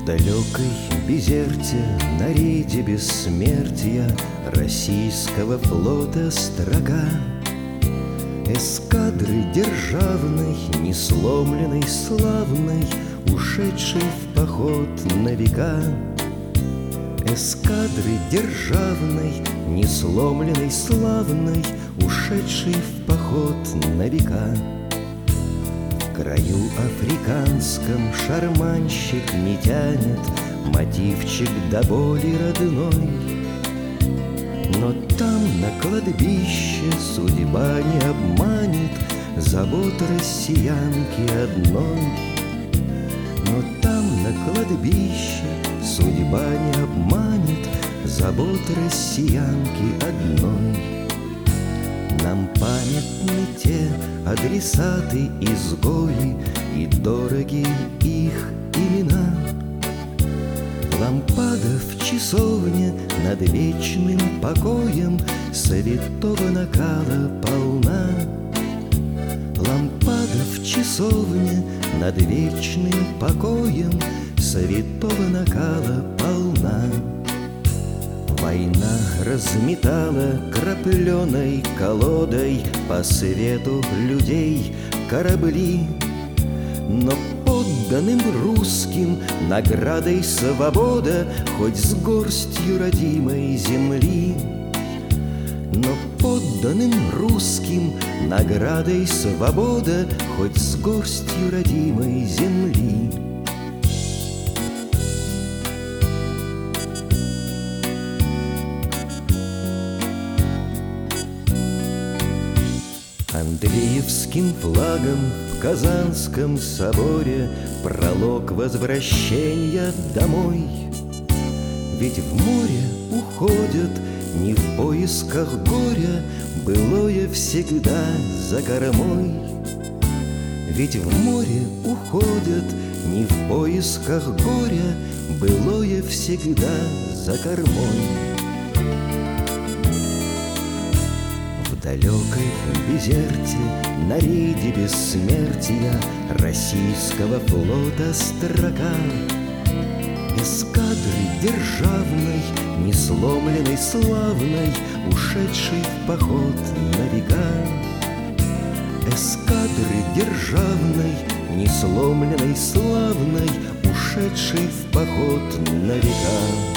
далекой Безерте, на рейде бессмертия российского флота строка эскадры державной, несломленной, славной, ушедшей в поход на века. Эскадры державной, несломленной, славной, ушедшей в поход на века. В краю африканском шарманщик не тянет мотивчик до боли родной, но там на кладбище судьба не обманет забот россиянки одной. Но там на кладбище судьба не обманет забот россиянки одной. Нам памятны те адресаты изгои и дорогие их имена. Лампада в часовне над вечным покоем святого накала полна. Лампада в часовне над вечным покоем святого накала полна. Война разметала крапленой колодой по свету людей корабли, но подданным русским наградой свобода хоть с горстью родимой земли. Но подданным русским наградой свобода хоть с горстью родимой земли. Андреевским флагом в Казанском соборе пролог возвращения домой. Ведь в море уходят не в поисках горя, былое всегда за кормой. Ведь в море уходят не в поисках горя, былое всегда за кормой. В далекой Безерте, на рейде бессмертия российского флота строка эскадры державной, несломленной, славной, ушедшей в поход на века. Эскадры державной, несломленной, славной, ушедшей в поход на века.